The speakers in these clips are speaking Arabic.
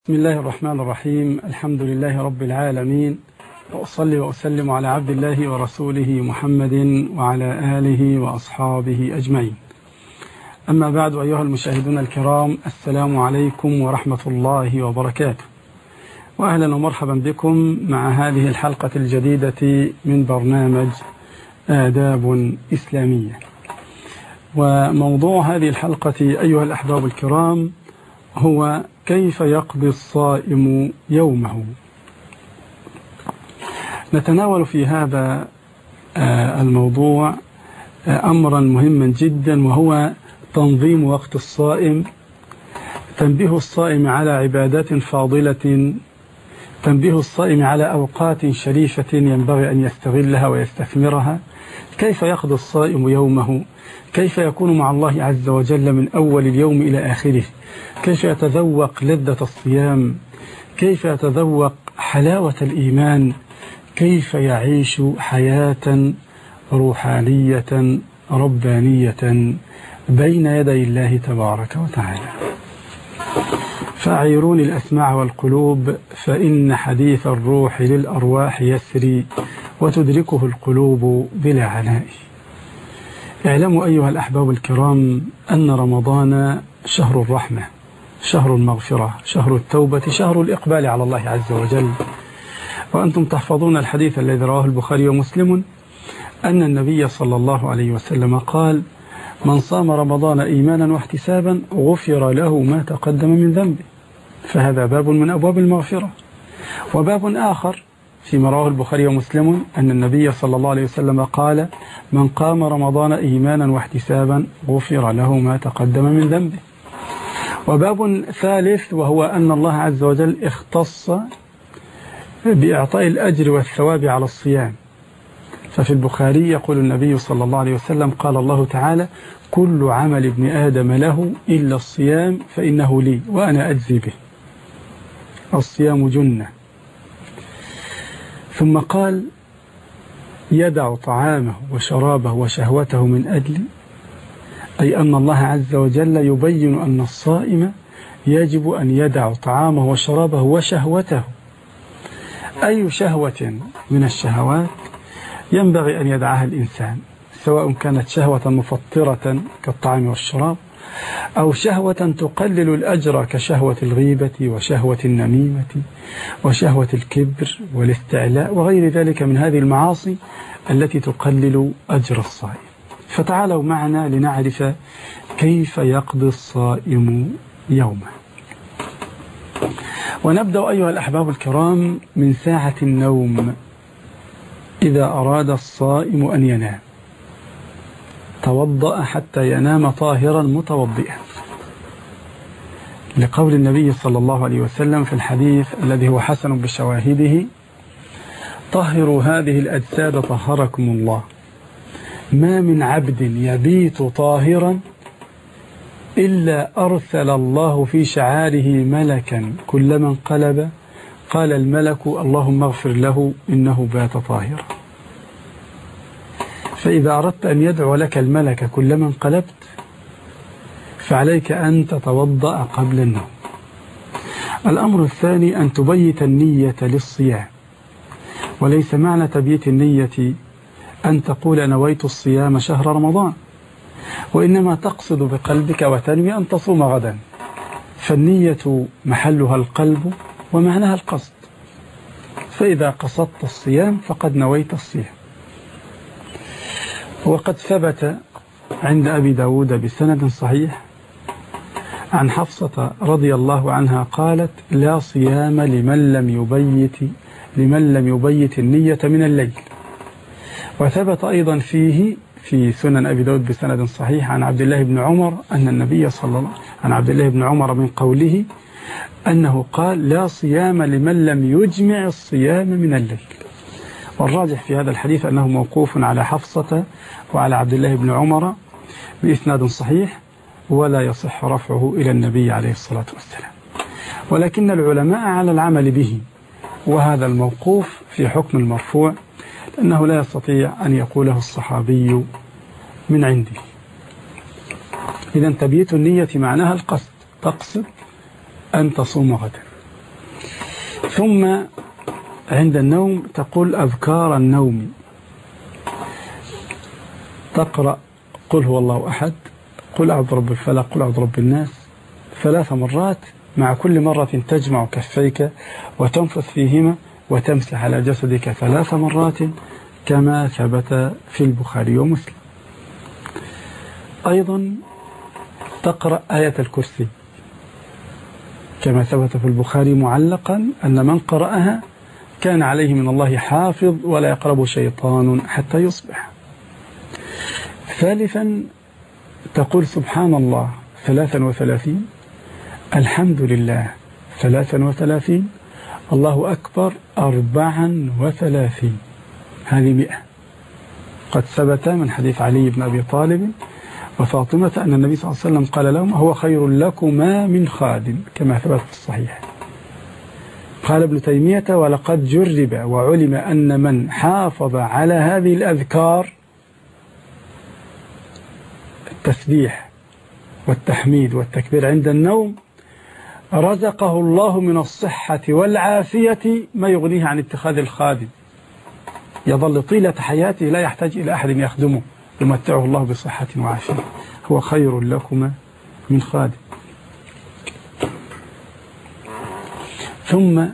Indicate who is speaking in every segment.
Speaker 1: بسم الله الرحمن الرحيم. الحمد لله رب العالمين، وأصلي وأسلم على عبد الله ورسوله محمد وعلى آله وأصحابه أجمعين. أما بعد، أيها المشاهدون الكرام، السلام عليكم ورحمة الله وبركاته، وأهلا ومرحبا بكم مع هذه الحلقة الجديدة من برنامج آداب إسلامية. وموضوع هذه الحلقة أيها الأحباب الكرام هو كيف يقضي الصائم يومه. نتناول في هذا الموضوع أمرا مهما جدا، وهو تنظيم وقت الصائم، تنبيه الصائم على عبادات فاضلة، تنبيه الصائم على أوقات شريفة ينبغي أن يستغلها ويستثمرها، كيف يقضي الصائم يومه، كيف يكون مع الله عز وجل من أول اليوم إلى آخره، كيف يتذوق لذة الصيام، كيف يتذوق حلاوة الإيمان، كيف يعيش حياة روحانية ربانية بين يدي الله تبارك وتعالى. فأعيروني الأسماع والقلوب، فإن حديث الروح للأرواح يسري، وتدركه القلوب بلا عناء. اعلموا أيها الأحباب الكرام أن رمضان شهر الرحمة، شهر المغفرة، شهر التوبة، شهر الإقبال على الله عز وجل. وأنتم تحفظون الحديث الذي رواه البخاري ومسلم أن النبي صلى الله عليه وسلم قال: من صام رمضان إيمانا واحتسابا غفر له ما تقدم من ذنبه. فهذا باب من أبواب المغفرة. وباب آخر فيما رواه البخاري ومسلم أن النبي صلى الله عليه وسلم قال: من قام رمضان إيمانا واحتسابا غفر له ما تقدم من ذنبه. وباب ثالث، وهو أن الله عز وجل اختص بإعطاء الأجر والثواب على الصيام. ففي البخاري يقول النبي صلى الله عليه وسلم: قال الله تعالى: كل عمل ابن آدم له إلا الصيام فإنه لي وأنا أجزي به. الصيام جنة. ثم قال: يدع طعامه وشرابه وشهوته من أجلي، أي أن الله عز وجل يبين أن الصائم يجب أن يدع طعامه وشرابه وشهوته. أي شهوة من الشهوات ينبغي أن يدعها الإنسان، سواء كانت شهوة مفطرة كالطعام والشراب، أو شهوة تقلل الأجر كشهوة الغيبة وشهوة النميمة وشهوة الكبر والاستعلاء وغير ذلك من هذه المعاصي التي تقلل أجر الصائم. فتعالوا معنا لنعرف كيف يقضي الصائم يومه. ونبدأ أيها الأحباب الكرام من ساعة النوم. إذا أراد الصائم أن ينام توضأ حتى ينام طاهرا متوضئا، لقول النبي صلى الله عليه وسلم في الحديث الذي هو حسن بشواهده: طهروا هذه الأجساد طهركم الله. ما من عبد يبيت طاهرا إلا أرسل الله في شعاره ملكا، كلما انقلب قال الملك: اللهم اغفر له إنه بات طاهرا. فإذا أردت أن يدعو لك الملك كلما انقلبت فعليك أن تتوضأ قبل النوم. الأمر الثاني أن تبيت النية للصيام. وليس معنى تبييت النية أن تقول نويت الصيام شهر رمضان، وإنما تقصد بقلبك وتنوي أن تصوم غدا. فالنية محلها القلب ومعناها القصد، فإذا قصدت الصيام فقد نويت الصيام. وقد ثبت عند أبي داود بسند صحيح عن حفصة رضي الله عنها قالت: لا صيام لمن لم يبيت النية من الليل. وثبت أيضا فيه في سنن أبي داود بسند صحيح عن عبد الله بن عمر أن النبي عن عبد الله بن عمر من قوله أنه قال: لا صيام لمن لم يجمع الصيام من الليل. والراجح في هذا الحديث أنه موقوف على حفصة وعلى عبد الله بن عمر بإسناد صحيح، ولا يصح رفعه إلى النبي عليه الصلاة والسلام. ولكن العلماء على العمل به، وهذا الموقوف في حكم المرفوع، لأنه لا يستطيع أن يقوله الصحابي من عنده. إذن تبييت النية معناها القصد، تقصد أن تصوم غدا. ثم عند النوم تقول أذكار النوم، تقرأ قل هو الله أحد، قل أعوذ برب الفلق، قل أعوذ برب الناس 3 مرات، مع كل مرة تجمع كفيك وتنفث فيهما وتمسح على جسدك 3 مرات كما ثبت في البخاري ومسلم. أيضا تقرأ آية الكرسي كما ثبت في البخاري معلقا أن من قرأها كان عليه من الله حافظ ولا يقرب شيطان حتى يصبح. ثالثا تقول سبحان الله 33، الحمد لله 33، الله أكبر 34، هذه 100. قد ثبت من حديث علي بن أبي طالب وفاطمة أن النبي صلى الله عليه وسلم قال لهم هو خير لكما من خادم كما ثبت في الصحيح. قال ابن تيمية ولقد جرب وعلم أن من حافظ على هذه الأذكار التسبيح والتحميد والتكبير عند النوم رزقه الله من الصحة والعافية ما يغنيه عن اتخاذ الخادم، يظل طيلة حياته لا يحتاج إلى أحد يخدمه، يمتعه الله بصحة وعافية، هو خير لكما من خادم. ثم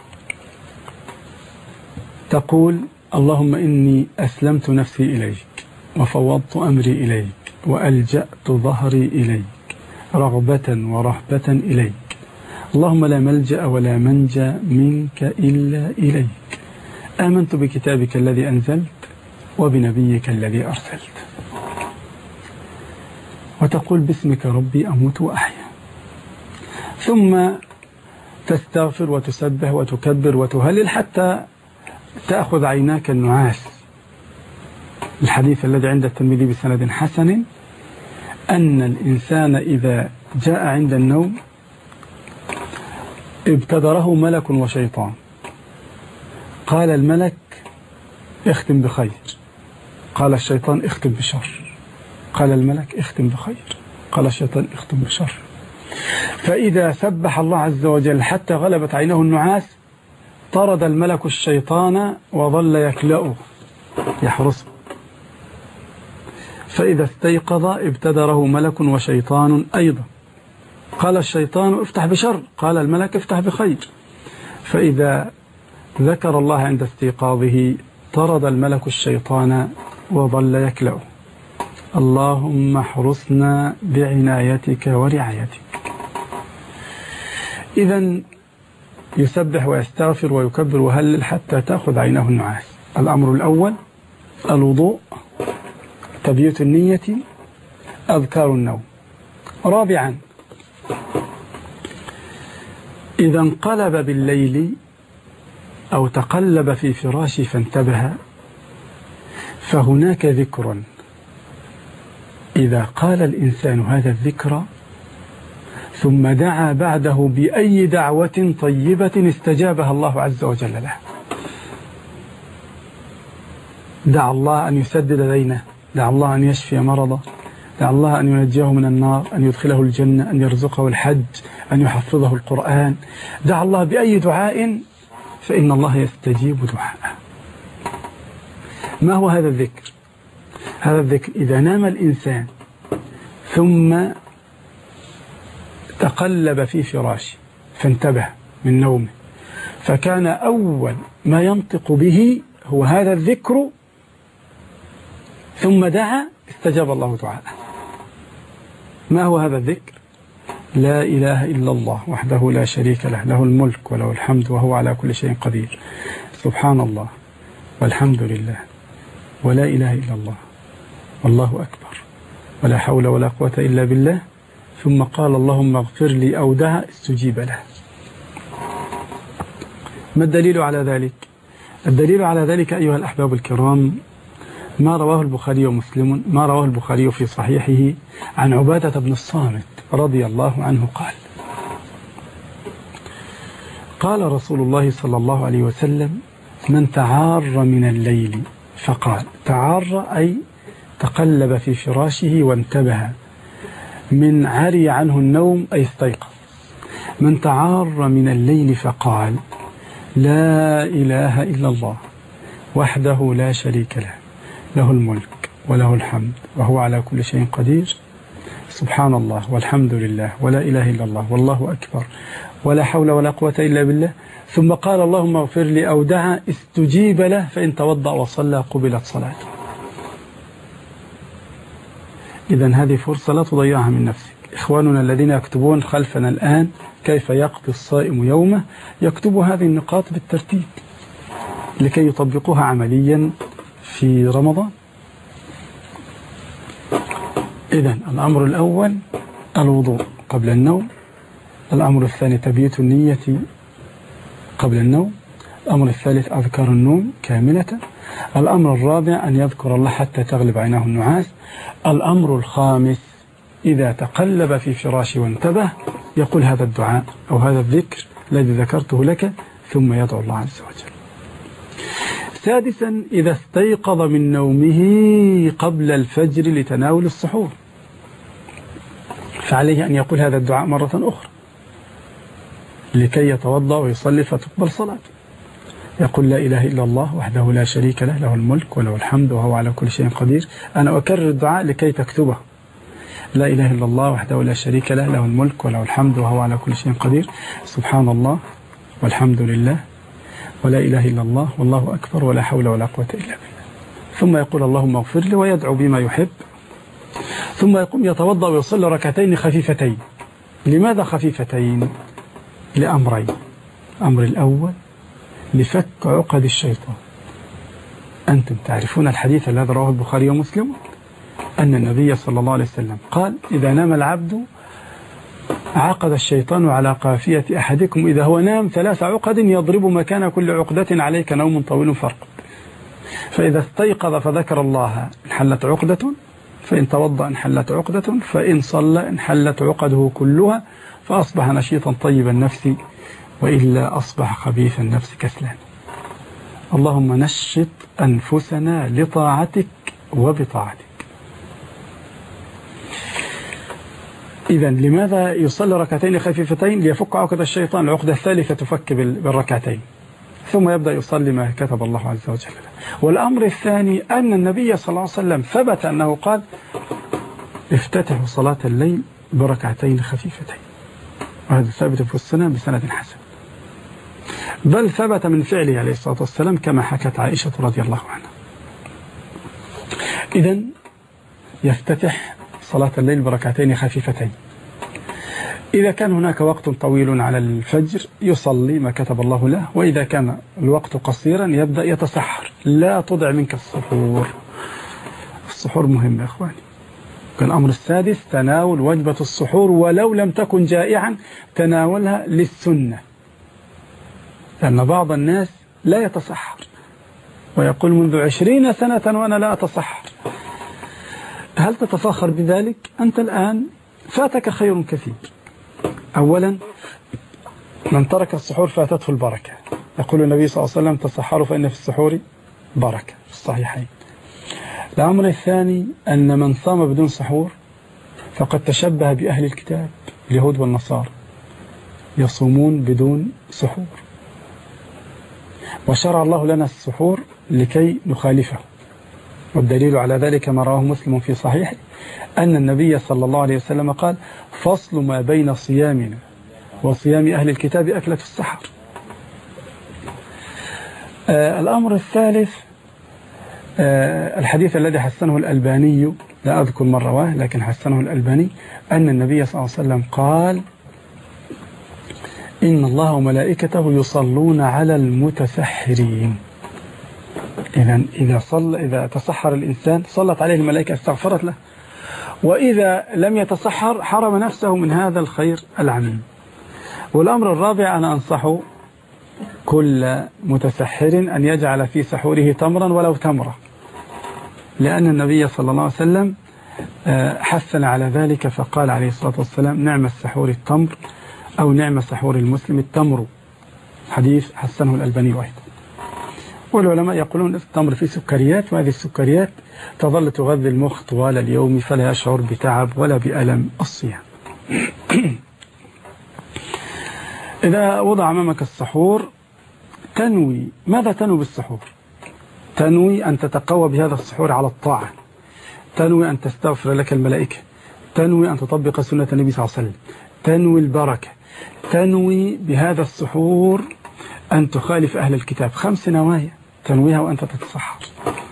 Speaker 1: تقول اللهم إني أسلمت نفسي إليك وفوضت أمري إليك وألجأت ظهري إليك رغبة ورهبة إليك، اللهم لا ملجأ ولا منجا منك إلا إليك، آمنت بكتابك الذي أنزلت وبنبيك الذي أرسلت. وتقول باسمك ربي أموت وأحيا. ثم تستغفر وتسبح وتكبر وتهلل حتى تأخذ عيناك النعاس. الحديث الذي عند الترمذي بسند حسن أن الإنسان إذا جاء عند النوم ابتدره ملك وشيطان، قال الملك اختم بخير، قال الشيطان اختم بشر، قال الملك اختم بخير، قال الشيطان اختم بشر. فإذا سبح الله عز وجل حتى غلبت عينه النعاس طرد الملك الشيطان وظل يكلأه يحرسه، فإذا استيقظ ابتدره ملك وشيطان أيضا، قال الشيطان افتح بشر، قال الملك افتح بخير. فإذا ذكر الله عند استيقاظه طرد الملك الشيطان وظل يكلأه. اللهم احرسنا بعنايتك ورعايتك. إذن يسبح ويستغفر ويكبر ويهلل حتى تأخذ عينه النعاس. الأمر الأول الوضوء، تبييت النية، أذكار النوم. رابعا إذا انقلب بالليل أو تقلب في فراشه فانتبه فهناك ذكر إذا قال الإنسان هذا الذكر ثم دعا بعده بأي دعوة طيبة استجابها الله عز وجل له، دعا الله أن يسدد دينه، دعا الله أن يشفي مرضه، دعا الله أن ينجيه من النار، أن يدخله الجنة، أن يرزقه الحج، أن يحفظه القرآن، دعا الله بأي دعاء فإن الله يستجيب دعاءه. ما هو هذا الذكر؟ هذا الذكر إذا نام الإنسان ثم تقلب في فراشه فانتبه من نومه فكان أول ما ينطق به هو هذا الذكر ثم دعا استجاب الله دعاءه. ما هو هذا الذكر؟ لا إله إلا الله وحده لا شريك له، له الملك وله الحمد وهو على كل شيء قدير، سبحان الله والحمد لله ولا إله إلا الله والله أكبر ولا حول ولا قوة إلا بالله، ثم قال اللهم اغفر لي أو دعا استجيب له. ما الدليل على ذلك؟ الدليل على ذلك أيها الأحباب الكرام ما رواه البخاري ومسلم، ما رواه البخاري في صحيحه عن عبادة بن الصامت رضي الله عنه قال قال رسول الله صلى الله عليه وسلم من تعار من الليل فقال، تعار أي تقلب في فراشه وانتبه، من عري عنه النوم أي استيقظ، من تعار من الليل فقال لا إله إلا الله وحده لا شريك له، له الملك وله الحمد وهو على كل شيء قدير، سبحان الله والحمد لله ولا إله إلا الله والله أكبر ولا حول ولا قوة إلا بالله، ثم قال اللهم اغفر لي أو دعا استجيب له، فإن توضأ وصلى قبلت صلاته. إذن هذه فرصة لا تضيعها من نفسك. إخواننا الذين يكتبون خلفنا الآن كيف يقضي الصائم يومه يكتبوا هذه النقاط بالترتيب لكي يطبقوها عمليا في رمضان. إذن الأمر الأول الوضوء قبل النوم، الأمر الثاني تبييت النية قبل النوم، الأمر الثالث أذكار النوم كاملة، الأمر الرابع أن يذكر الله حتى تغلب عيناه النعاس، الأمر الخامس إذا تقلب في فراشه وانتبه يقول هذا الدعاء أو هذا الذكر الذي ذكرته لك ثم يدعو الله عز وجل. سادسا إذا استيقظ من نومه قبل الفجر لتناول السحور فعليه أن يقول هذا الدعاء مرة أخرى لكي يتوضأ ويصلي فتقبل صلاته. يقول لا إله إلا الله وحده لا شريك له، له الملك وله الحمد وهو على كل شيء قدير. أنا أكرر الدعاء لكي تكتبه، لا إله إلا الله وحده لا شريك له، له الملك وله الحمد وهو على كل شيء قدير، سبحان الله والحمد لله ولا إله إلا الله والله أكبر ولا حول ولا قوة إلا بالله. ثم يقول اللهم اغفر لي ويدعو بما يحب، ثم يقوم يتوضأ ويصلي ركعتين خفيفتين. لماذا خفيفتين؟ لأمرين. الأمر الأول لفك عقد الشيطان. أنتم تعرفون الحديث الذي رواه البخاري ومسلم أن النبي صلى الله عليه وسلم قال إذا نام العبد عقد الشيطان على قافية أحدكم إذا هو نام 3 عقد يضرب مكان كل عقدة عليك نوم طويل فارقد. فإذا استيقظ فذكر الله انحلت عقدة، فإن توضأ انحلت عقدة، فإن صلى انحلت عقده كلها، فأصبح نشيطا طيب النفس، وإلا أصبح خبيث النفس كسلان. اللهم نشط أنفسنا لطاعتك وبطاعتك. إذن لماذا يصلي ركعتين خفيفتين؟ ليفك عقد الشيطان، العقدة الثالثة تفك بالركعتين، ثم يبدأ يصلي ما كتب الله عز وجل له. والأمر الثاني أن النبي صلى الله عليه وسلم ثبت أنه قال افتتحوا صلاة الليل بركعتين خفيفتين، وهذا ثابت في السنة بسند حسن، بل ثبت من فعله عليه الصلاة والسلام كما حكت عائشة رضي الله عنها. إذن يفتتح صلاة الليل بركعتين خفيفتين. إذا كان هناك وقت طويل على الفجر يصلي ما كتب الله له، وإذا كان الوقت قصيرا يبدأ يتسحر. لا تضع منك السحور، السحور مهم يا أخواني. الأمر السادس تناول وجبة السحور ولو لم تكن جائعا، تناولها للسنة، لأن بعض الناس لا يتسحر ويقول منذ 20 سنة وأنا لا أتسحر. هل تتفاخر بذلك؟ أنت الآن فاتك خير كثير. أولا من ترك السحور فاتته البركة، يقول النبي صلى الله عليه وسلم تسحروا فإن في السحور بركة في الصحيحين. الأمر الثاني أن من صام بدون سحور فقد تشبه بأهل الكتاب اليهود والنصارى، يصومون بدون سحور، وشرع الله لنا السحور لكي نخالفه. والدليل على ذلك ما رواه مسلم في صحيحه أن النبي صلى الله عليه وسلم قال فصل ما بين صيامنا وصيام أهل الكتاب أكلة السحر. الأمر الثالث الحديث الذي حسنه الألباني، لا أذكر من رواه لكن حسنه الألباني، أن النبي صلى الله عليه وسلم قال إن الله وملائكته يصلون على المتسحرين. إذا تسحر الإنسان صلت عليه الملائكة استغفرت له، وإذا لم يتسحر حرم نفسه من هذا الخير العميم. والأمر الرابع أنا أنصح كل متسحر أن يجعل في سحوره تمرا ولو تمرة، لأن النبي صلى الله عليه وسلم حثنا على ذلك، فقال عليه الصلاة والسلام نعم السحور التمر، أو نعم سحور المسلم التمر، حديث حسنه الألباني أيضا. والعلماء يقولون التمر فيه سكريات، وهذه السكريات تظل تغذي المخ طوال اليوم فلا يشعر بتعب ولا بألم الصيام. إذا وضع أمامك السحور تنوي. ماذا تنوي بالسحور؟ تنوي أن تتقوى بهذا السحور على الطاعة، تنوي أن تستغفر لك الملائكة، تنوي أن تطبق سنة النبي صلى الله عليه وسلم، تنوي البركة، تنوي بهذا السحور أن تخالف أهل الكتاب. 5 نوايا تنويها وأنت تتسحر.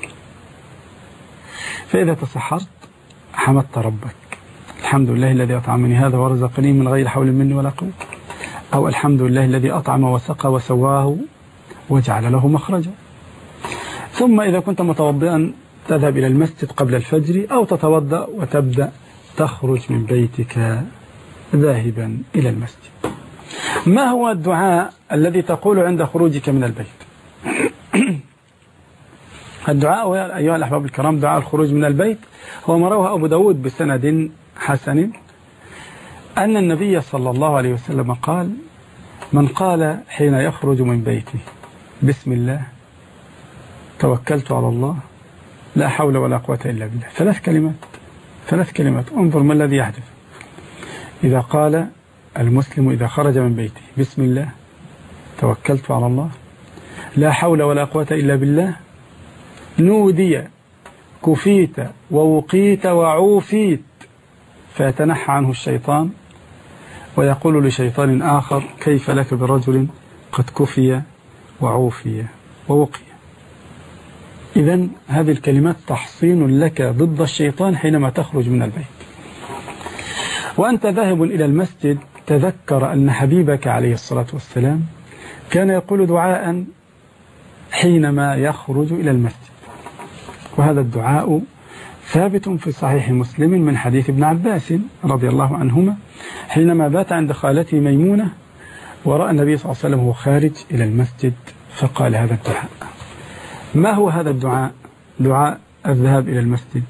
Speaker 1: فإذا تسحرت حمدت ربك، الحمد لله الذي أطعمني هذا ورزقني من غير حول مني ولا قوة، أو الحمد لله الذي أطعم وسقى وسواه وجعل له مخرجا. ثم إذا كنت متوضئا تذهب إلى المسجد قبل الفجر، أو تتوضأ وتبدأ تخرج من بيتك ذاهبا إلى المسجد. ما هو الدعاء الذي تقول عند خروجك من البيت؟ الدعاء أيها الأحباب الكرام، دعاء الخروج من البيت هو ما رواه أبو داود بسند حسن أن النبي صلى الله عليه وسلم قال: من قال حين يخرج من بيته بسم الله توكلت على الله لا حول ولا قوة إلا بالله، 3 كلمات. انظر ما الذي يحدث. إذا قال المسلم إذا خرج من بيته بسم الله توكلت على الله لا حول ولا قوة إلا بالله، نودي كفيت ووقيت وعوفيت، فيتنحى عنه الشيطان ويقول لشيطان آخر: كيف لك برجل قد كفي وعوفي ووقي. إذن هذه الكلمات تحصين لك ضد الشيطان حينما تخرج من البيت. وأنت ذاهب إلى المسجد تذكر أن حبيبك عليه الصلاة والسلام كان يقول دعاء حينما يخرج إلى المسجد، وهذا الدعاء ثابت في صحيح مسلم من حديث ابن عباس رضي الله عنهما حينما بات عند خالته ميمونة ورأى النبي صلى الله عليه وسلم وهو خارج إلى المسجد فقال هذا الدعاء. ما هو هذا الدعاء؟ دعاء الذهاب إلى المسجد: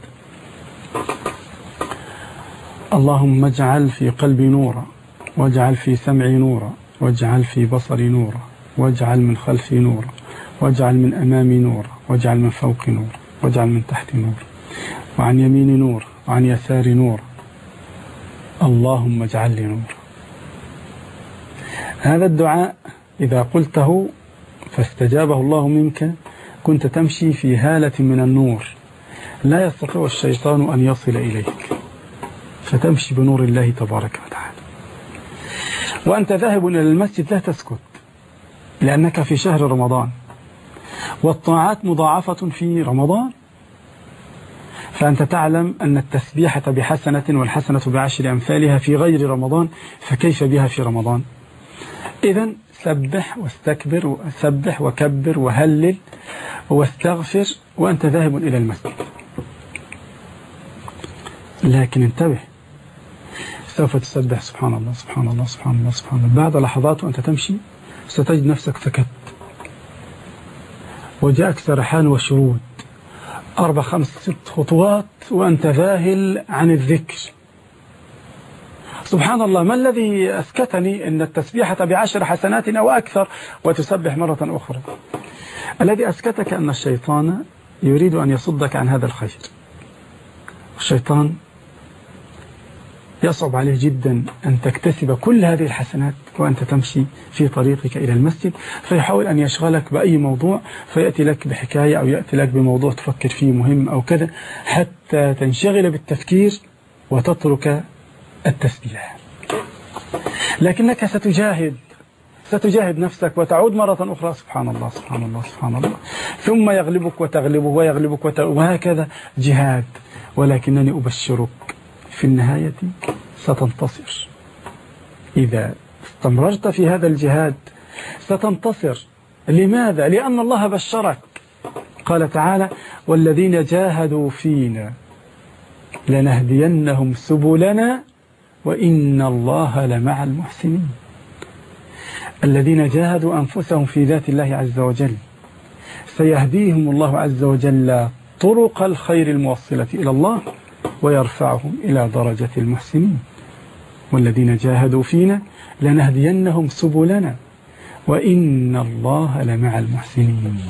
Speaker 1: اللهم اجعل في قلبي نورا، واجعل في سمعي نورا، واجعل في بصري نورا، واجعل من خلفي نورا، واجعل من أمامي نورا، واجعل من فوقي نورا، واجعل من تحتي نورا، وعن يميني نور، وعن يساري نور، اللهم اجعل لي نور. هذا الدعاء إذا قلته فاستجابه الله منك كنت تمشي في هالة من النور لا يستطيع الشيطان أن يصل إليك، فتمشي بنور الله تبارك وتعالى. وأنت ذاهب إلى المسجد لا تسكت، لأنك في شهر رمضان والطاعات مضاعفة في رمضان، فأنت تعلم أن التسبيحة بحسنة والحسنة بعشر أمثالها في غير رمضان، فكيف بها في رمضان؟ إذن سبح واستكبر، وسبح وكبر وهلل واستغفر وأنت ذاهب إلى المسجد. لكن انتبه، سوف تسبح سبحان الله سبحان الله سبحان الله سبحان الله، بعد لحظات وأنت تمشي ستجد نفسك سكت وجاءك سرحان وشرود 4 5 6 خطوات وأنت ذاهل عن الذكر. سبحان الله، ما الذي أسكتني؟ إن التسبيحة ب10 حسنات أو أكثر وتسبح مرة أخرى. الذي أسكتك أن الشيطان يريد أن يصدك عن هذا الخير. الشيطان يصعب عليه جدا أن تكتسب كل هذه الحسنات وأنت تمشي في طريقك إلى المسجد، فيحاول أن يشغلك بأي موضوع، فيأتي لك بحكاية أو يأتي لك بموضوع تفكر فيه مهم أو كذا، حتى تنشغل بالتفكير وتترك التسبيح. لكنك ستجاهد نفسك وتعود مرة أخرى سبحان الله سبحان الله سبحان الله، ثم يغلبك وتغلبه ويغلبك وهكذا جهاد. ولكنني أبشرك في النهاية ستنتصر. إذا استمررت في هذا الجهاد ستنتصر. لماذا؟ لأن الله بشرك. قال تعالى: والذين جاهدوا فينا لنهدينهم سبلنا وإن الله لمع المحسنين. الذين جاهدوا أنفسهم في ذات الله عز وجل سيهديهم الله عز وجل طرق الخير الموصلة إلى الله ويرفعهم إلى درجة المحسنين. والذين جاهدوا فينا لنهدينهم سبلنا وإن الله لمع المحسنين.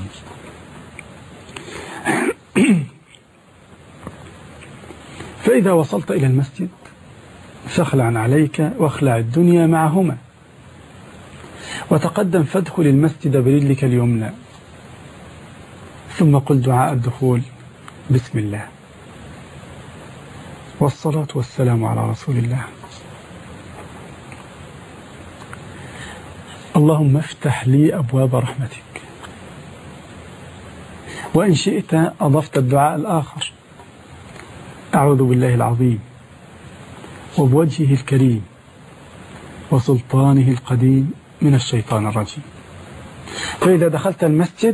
Speaker 1: فإذا وصلت إلى المسجد فاخلع عليك واخلع الدنيا معهما، وتقدم فادخل المسجد برجلك اليمنى، ثم قل دعاء الدخول: بسم الله والصلاة والسلام على رسول الله. اللهم افتح لي أبواب رحمتك. وإن شئت أضفت الدعاء الآخر: أعوذ بالله العظيم وبوجهه الكريم وسلطانه القديم من الشيطان الرجيم. فإذا دخلت المسجد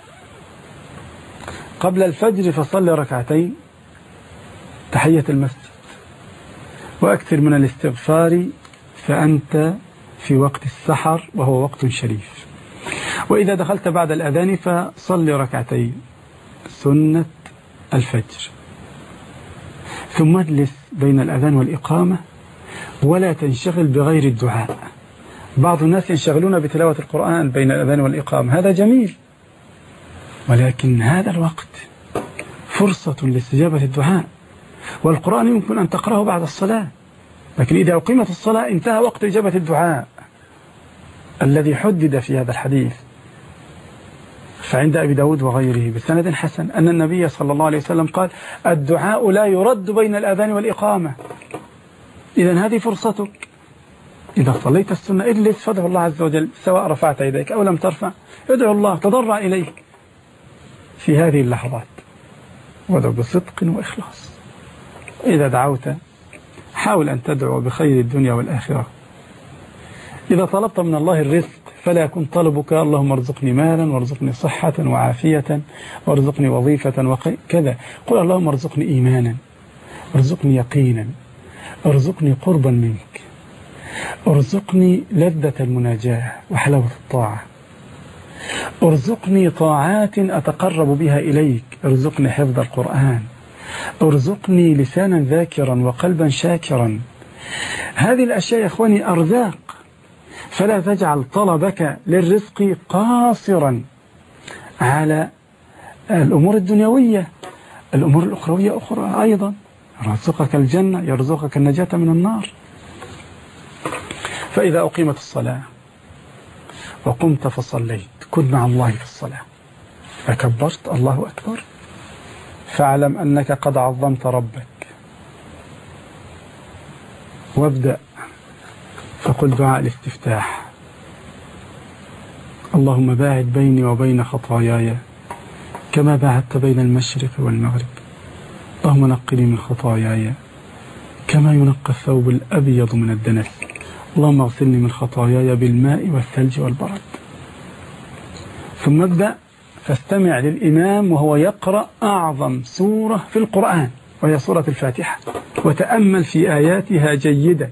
Speaker 1: قبل الفجر فصل ركعتين تحية المسجد، وأكثر من الاستغفار فأنت في وقت السحر وهو وقت شريف. وإذا دخلت بعد الأذان فصل ركعتين سنة الفجر، ثم اجلس بين الأذان والإقامة ولا تنشغل بغير الدعاء. بعض الناس ينشغلون بتلاوة القرآن بين الأذان والإقامة، هذا جميل، ولكن هذا الوقت فرصة لاستجابة الدعاء، والقرآن يمكن أن تقرأه بعد الصلاة، لكن إذا أقيمت الصلاة انتهى وقت إجابة الدعاء الذي حدد في هذا الحديث. فعند أبي داود وغيره بسند حسن أن النبي صلى الله عليه وسلم قال: الدعاء لا يرد بين الأذان والإقامة. إذن هذه فرصتك، إذا صليت السنة اجلس فادعو الله عز وجل، سواء رفعت يديك أو لم ترفع، ادعو الله، تضرع إليك في هذه اللحظات، وادعو بصدق وإخلاص. إذا دعوت حاول أن تدعو بخير الدنيا والآخرة. إذا طلبت من الله الرزق فلا يكون طلبك: اللهم ارزقني مالا وارزقني صحة وعافية وارزقني وظيفة وكذا. قل: اللهم ارزقني إيمانا، ارزقني يقينا، ارزقني قربا منك، ارزقني لذة المناجاة وحلاوة الطاعة، ارزقني طاعات أتقرب بها إليك، ارزقني حفظ القرآن، ارزقني لسانا ذاكرا وقلبا شاكرا. هذه الأشياء يا إخواني أرزاق، فلا تجعل طلبك للرزق قاصرا على الأمور الدنيوية. الأمور الأخروية أخرى أيضا، يرزقك الجنة، يرزقك النجاة من النار. فإذا أقيمت الصلاة وقمت فصليت كن مع الله في الصلاة، فكبرت الله أكبر، فاعلم أنك قد عظمت ربك، وابدأ فقل دعاء الاستفتاح: اللهم باعد بيني وبين خطاياي كما باعدت بين المشرق والمغرب، اللهم نقني من خطاياي كما ينقى الثوب الأبيض من الدنس، اللهم اغسلني من خطاياي بالماء والثلج والبرد. ثم ابدأ فاستمع للإمام وهو يقرأ أعظم سورة في القرآن وهي سورة الفاتحة، وتأمل في آياتها جيدا.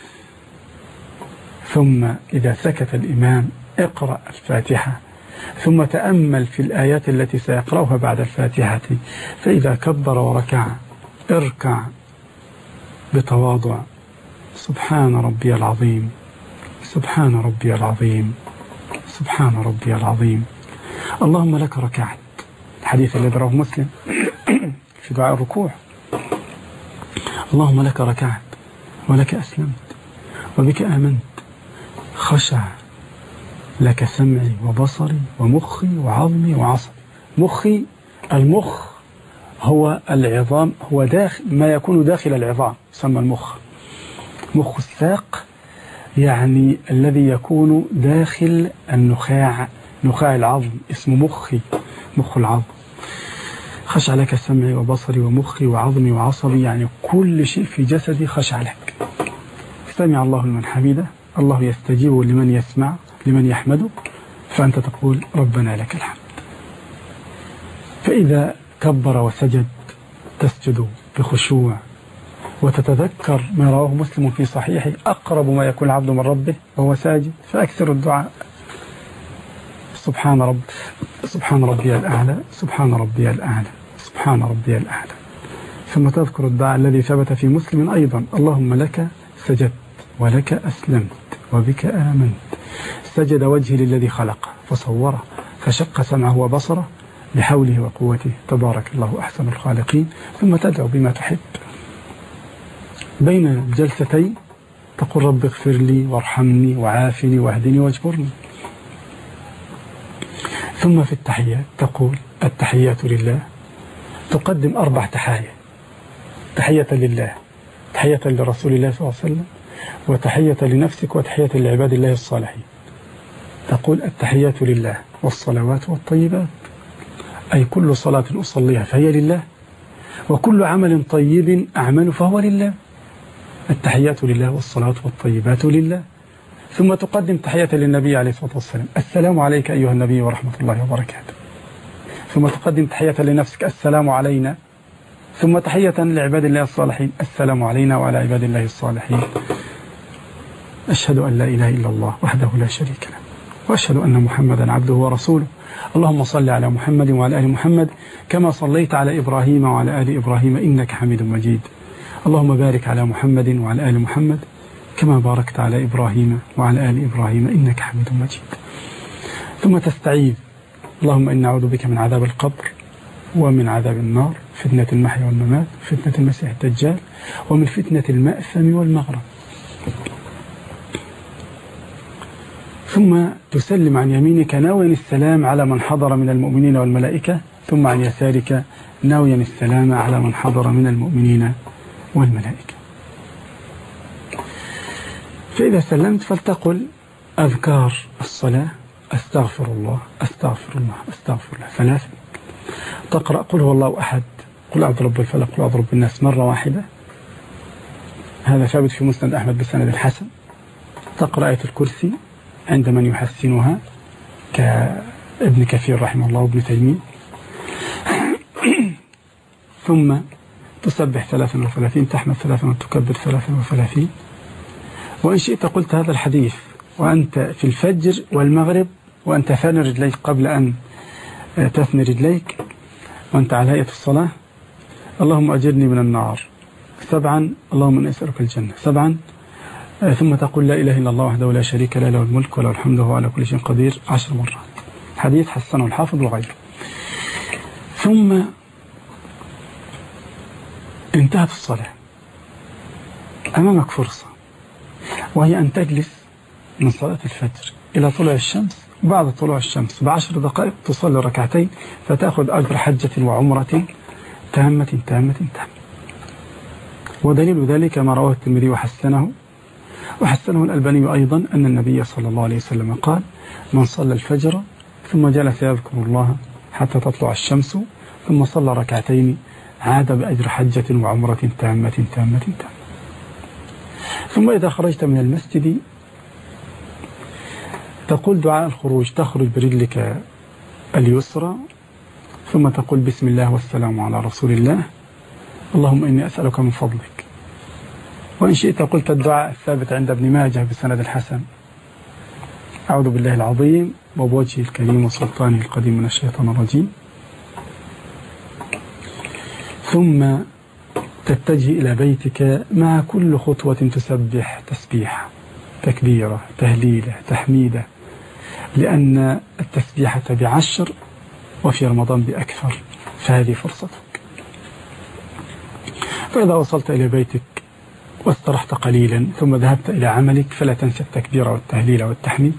Speaker 1: ثم إذا سكت الإمام اقرأ الفاتحة، ثم تأمل في الآيات التي سيقرأها بعد الفاتحة. فإذا كبر وركع اركع بتواضع: سبحان ربي العظيم، سبحان ربي العظيم، سبحان ربي العظيم، اللهم لك ركعت. الحديث الذي رواه مسلم في دعاء الركوع: اللهم لك ركعت ولك أسلمت وبك آمنت، خشع لك سمعي وبصري ومخي وعظمي وعصبي. مخي، المخ هو العظام، هو داخل ما يكون داخل العظام يسمى المخ. مخ الساق يعني الذي يكون داخل النخاع، نخاع العظم اسمه مخي، مخ العظم. خشع لك سمعي وبصري ومخي وعظمي وعصبي، يعني كل شيء في جسدي خشع لك. سمع الله لمن حمده، الله يستجيب لمن يسمع، لمن يحمده، فأنت تقول ربنا لك الحمد. فإذا كبر وسجد تسجد بخشوع وتتذكر ما رواه مسلم في صحيحه: أقرب ما يكون العبد من ربه وهو ساجد، فأكثر الدعاء: سبحان ربي الأعلى، سبحان ربي الأعلى، سبحان ربي الأعلى. ثم تذكر الدعاء الذي ثبت في مسلم أيضا: اللهم لك سجدت ولك أسلمت وبك آمنت. سجد وجهي للذي خلقه فصوره فشق سمعه وبصره بحوله وقوته، تبارك الله أحسن الخالقين. ثم تدعو بما تحب. بين الجلستين تقول: رب اغفر لي وارحمني وعافني واهدني واجبرني. ثم في التحيات تقول التحيات لله، تقدم 4 تحايا: تحية لله، تحية لرسول الله صلى الله عليه وسلم، وتحية لنفسك، وتحية لعباد الله الصالحين. تقول التحيات لله والصلوات والطيبات، أي كل صلاة أصليها فهي لله، وكل عمل طيب أعمل فهو لله. التحيات لله والصلاة والطيبات لله. ثم تقدم تحية للنبي عليه الصلاة والسلام: السلام عليك أيها النبي ورحمة الله وبركاته. ثم تقدم تحية لنفسك: السلام علينا. ثم تحية لعباد الله الصالحين: السلام علينا وعلى عباد الله الصالحين. أشهد أن لا إله إلا الله وحده لا شريك له، وأشهد أن محمدا عبده ورسوله. اللهم صل على محمد وعلى آل محمد كما صليت على إبراهيم وعلى آل إبراهيم إنك حميد مجيد. اللهم بارك على محمد وعلى آل محمد كما باركت على إبراهيم وعلى آل إبراهيم إنك حميد مجيد. ثم تستعيذ: اللهم إنا نعوذ بك من عذاب القبر ومن عذاب النار، فتنة المحيا والممات، فتنة المسيح الدجال، ومن فتنة المأثم والمغرم. ثم تسلم عن يمينك ناويا السلام على من حضر من المؤمنين والملائكة، ثم عن يسارك ناويا السلام على من حضر من المؤمنين والملائكة. فإذا سلمت فلتقل أذكار الصلاة: أستغفر الله أستغفر الله أستغفر الله 3. تقرأ قل هو الله أحد، قل أعوذ برب الفلق، قل أعوذ برب الناس مرة واحدة، هذا ثابت في مسند أحمد بسند الحسن. تقرأ آية الكرسي عند من يحسنها كابن كثير رحمه الله وابن تيمية. ثم تسبح 33، تحمد 3، وتكبر 33. وإن شئت قلت هذا الحديث وأنت في الفجر والمغرب، وأنت ثاني رجليك قبل أن تثني رجليك، وأنت على هيئة الصلاة: اللهم أجرني من النار 7، اللهم إني أسألك الجنة 7. ثم تقول لا إله إلا الله وحده لا شريك له، له الملك وله الحمد وهو على كل شيء قدير 10 مرات. حديث حسنه الحافظ وغيره. ثم انتهت الصلاة، أمامك فرصة، وهي أن تجلس من صلاة الفجر إلى طلوع الشمس. بعد طلوع الشمس ب10 دقائق تصلي ركعتين، فتأخذ أجر حجة وعمرة تامة تامة تامة. ودليل ذلك ما رواه الترمذي وحسنه الألباني أيضا، أن النبي صلى الله عليه وسلم قال: من صلى الفجر ثم جلس يذكر الله حتى تطلع الشمس ثم صلى ركعتين عاد بأجر حجة وعمرة تامة تامة تامة. ثم إذا خرجت من المسجد تقول دعاء الخروج، تخرج برجلك اليسرى، ثم تقول بسم الله والسلام على رسول الله، اللهم إني أسألك من فضلك. وإن شئت قلت الدعاء الثابت عند ابن ماجه بسند الحسن: أعوذ بالله العظيم وبوجهه الكريم وسلطانه القديم من الشيطان الرجيم. ثم تتجه إلى بيتك، مع كل خطوة تسبح تسبيحة، تكبيرة، تهليلة، تحميدة، لأن التسبيحة ب10 وفي رمضان بأكثر، فهذه فرصتك. فإذا وصلت إلى بيتك واسترحت قليلا ثم ذهبت إلى عملك، فلا تنسى التكبير والتهليل والتحميد.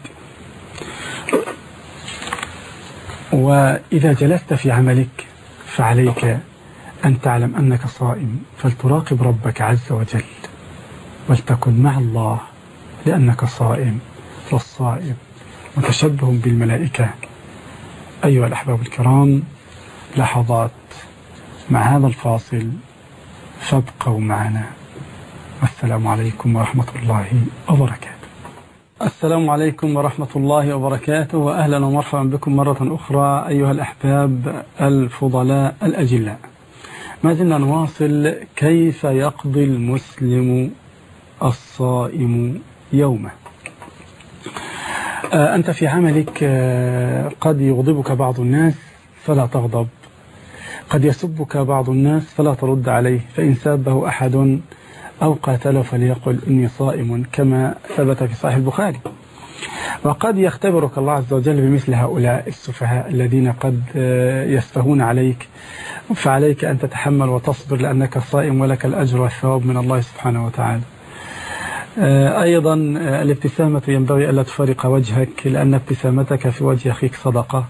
Speaker 1: وإذا جلست في عملك فعليك أن تعلم أنك صائم، فلتراقب ربك عز وجل ولتكن مع الله لأنك صائم، والصائم متشبه بالملائكة. أيها الأحباب الكرام، لحظات مع هذا الفاصل، فابقوا معنا. السلام عليكم ورحمة الله وبركاته. السلام عليكم ورحمة الله وبركاته، وأهلا ومرحبا بكم مرة أخرى أيها الأحباب الفضلاء الأجلاء. ما زلنا نواصل كيف يقضي المسلم الصائم يومه. أنت في عملك قد يغضبك بعض الناس فلا تغضب، قد يسبك بعض الناس فلا ترد عليه، فإن سابه أحد أو قاتله فليقل إني صائم، كما ثبت في صحيح البخاري. وقد يختبرك الله عز وجل بمثل هؤلاء السفهاء الذين قد يسفهون عليك، فعليك أن تتحمل وتصبر لأنك صائم ولك الأجر والثواب من الله سبحانه وتعالى. أيضا الابتسامة ينبغي ألا تفارق وجهك، لأن ابتسامتك في وجه أخيك صدقة.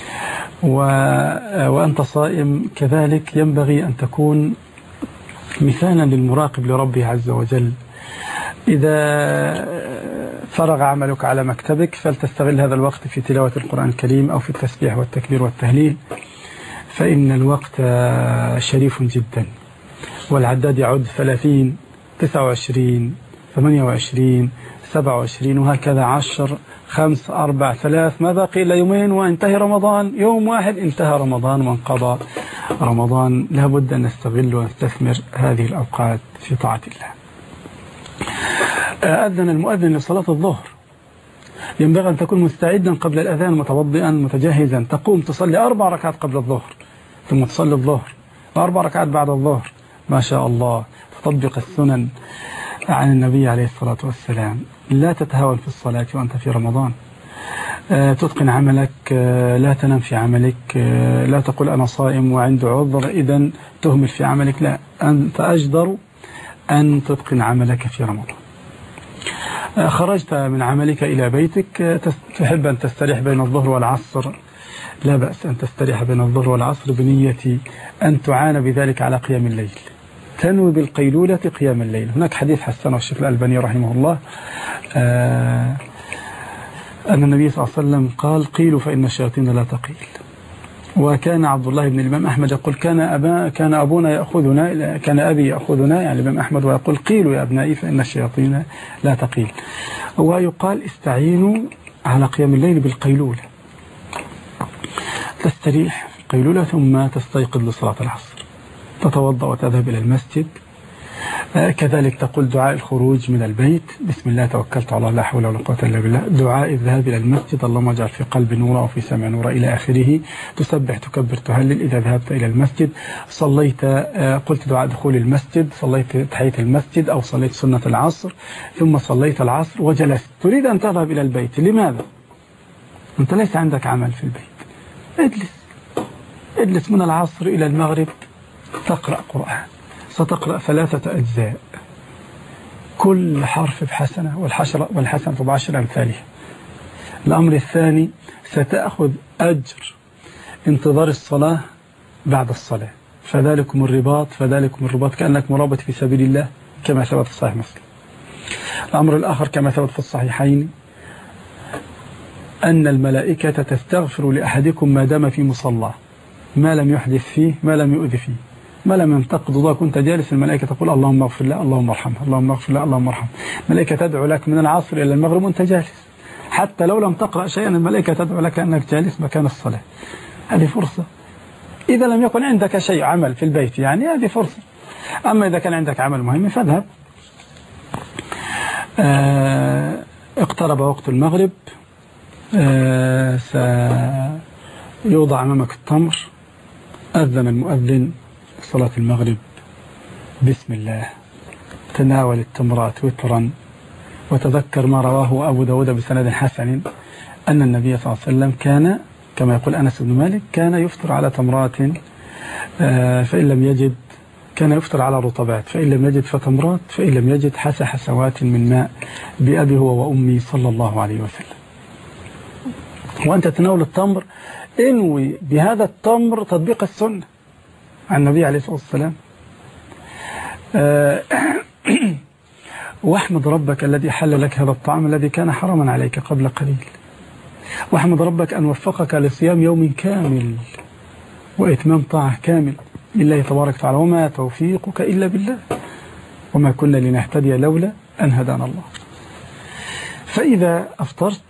Speaker 1: وأنت صائم كذلك ينبغي أن تكون مثالا للمراقب لربه عز وجل. إذا فرغ عملك على مكتبك فلتستغل هذا الوقت في تلاوة القرآن الكريم أو في التسبيح والتكبير والتهليل، فإن الوقت شريف جدا. والعداد يعد 30 29 28 27 وهكذا 10 5 4 3 ما باقي إلا يومين وانتهي رمضان. يوم واحد انتهى رمضان وانقضى رمضان. لابد أن نستغل ونستثمر هذه الأوقات في طاعة الله. أذن المؤذن لصلاة الظهر، ينبغي أن تكون مستعدا قبل الأذان، متوضئا متجهزا، تقوم تصلي 4 ركعات قبل الظهر، ثم تصلي الظهر 4 ركعات بعد الظهر، ما شاء الله. تطبق السنن عن النبي عليه الصلاة والسلام. لا تتهاون في الصلاة وأنت في رمضان. تتقن عملك، لا تنام في عملك، لا تقول أنا صائم وعند عذر إذن تهمل في عملك، لا، أنت أجدر أن تتقن عملك في رمضان. خرجت من عملك إلى بيتك، تحب أن تستريح بين الظهر والعصر، لا بأس أن تستريح بين الظهر والعصر بنية أن تعان بذلك على قيام الليل. تنوي بالقيلولة قيام الليل. هناك حديث حسنه الشيخ الألباني رحمه الله أن النبي صلى الله عليه وسلم قال: قيلوا فإن الشياطين لا تقيل. وكان عبد الله بن الإمام أحمد يقول: كان أبونا يأخذنا، كان أبي يأخذنا يعني الإمام أحمد ويقول: قيلوا يا أبنائي فإن الشياطين لا تقيل. ويقال: استعينوا على قيام الليل بالقيلولة، تستريح في القيلولة ثم تستيقظ لصلاة العصر، تتوضأ وتذهب إلى المسجد. كذلك تقول دعاء الخروج من البيت: بسم الله توكلت على الله لا حول ولا قوة إلا بالله. دعاء الذهاب إلى المسجد: اللهم اجعل في قلبي نورا وفي سمع نورا إلى آخره. تسبح تكبر تهلل إذا ذهبت إلى المسجد. صليت، قلت دعاء دخول المسجد، صليت تحية المسجد أو صليت سنة العصر، ثم صليت العصر وجلست، تريد أن تذهب إلى البيت. لماذا؟ أنت ليس عندك عمل في البيت. اجلس من العصر إلى المغرب تقرأ قرآن. ستقرأ 3 أجزاء، كل حرف بحسنة، والحسنة ب10 أمثالها. الأمر الثاني: ستأخذ أجر انتظار الصلاة بعد الصلاة، فذلكم الرباط كأنك مرابط في سبيل الله، كما ثبت في صحيح مسلم. الأمر الآخر كما ثبت في الصحيحين أن الملائكة تستغفر لأحدكم ما دام في مصلاه، ما لم يحدث فيه، ما لم يؤذي فيه، ما لم ينتقد ضوء. كنت جالس الملائكة تقول: اللهم اغفر له، اللهم ارحمه، اللهم اغفر له، اللهم ارحمه. الملائكة تدعو لك من العصر إلى المغرب وأنت جالس، حتى لو لم تقرأ شيئا الملائكة تدعو لك أنك جالس مكان الصلاة. هذه فرصة. إذا لم يكن عندك شيء عمل في البيت يعني هذه فرصة. أما إذا كان عندك عمل مهم فاذهب. اقترب وقت المغرب، سيوضع أمامك التمر. أذن المؤذن صلاة المغرب، بسم الله، تناول التمرات وترا. وتذكر ما رواه أبو داود بسند حسن أن النبي صلى الله عليه وسلم كان، كما يقول أنس بن مالك، كان يفطر على تمرات، فإن لم يجد كان يفطر على رطبات، فإن لم يجد فتمرات، فإن لم يجد حسوات من ماء، بأبي هو وأمي صلى الله عليه وسلم. وأنت تناول التمر انوي بهذا التمر تطبيق السنة عن النبي عليه الصلاة والسلام. واحمد ربك الذي حل لك هذا الطعام الذي كان حراما عليك قبل قليل. واحمد ربك أن وفقك لصيام يوم كامل وإتمام طاعة كامل لله تبارك وتعالى، وما توفيقك إلا بالله، وما كنا لنهتدي لولا أن هدانا الله. فإذا أفطرت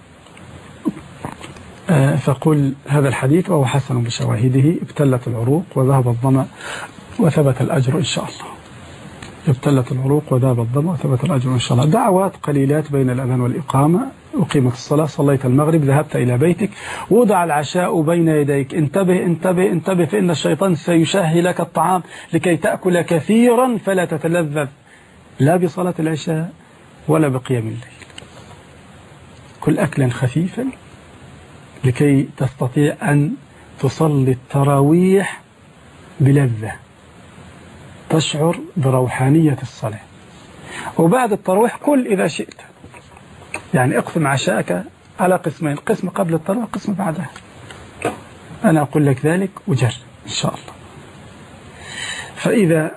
Speaker 1: فقل هذا الحديث وهو حسن بشواهده: ابتلت العروق وذهب الظمأ وثبت الأجر إن شاء الله. ابتلت العروق وذهب الظمأ وثبت الأجر إن شاء الله. دعوات قليلات بين الأذان والإقامة. أقيمت الصلاة، صليت المغرب، ذهبت إلى بيتك، وضع العشاء بين يديك. انتبه انتبه انتبه، فإن الشيطان سيشهي لك الطعام لكي تأكل كثيرا فلا تتلذذ لا بصلاة العشاء ولا بقيام الليل. كل أكلا خفيفا لكي تستطيع أن تصلي التراويح بلذة، تشعر بروحانية الصلاة. وبعد التراويح كل إذا شئت، يعني اقسم عشاءك على قسمين، قسم قبل التراويح قسم بعدها. أنا أقول لك ذلك وجر إن شاء الله. فإذا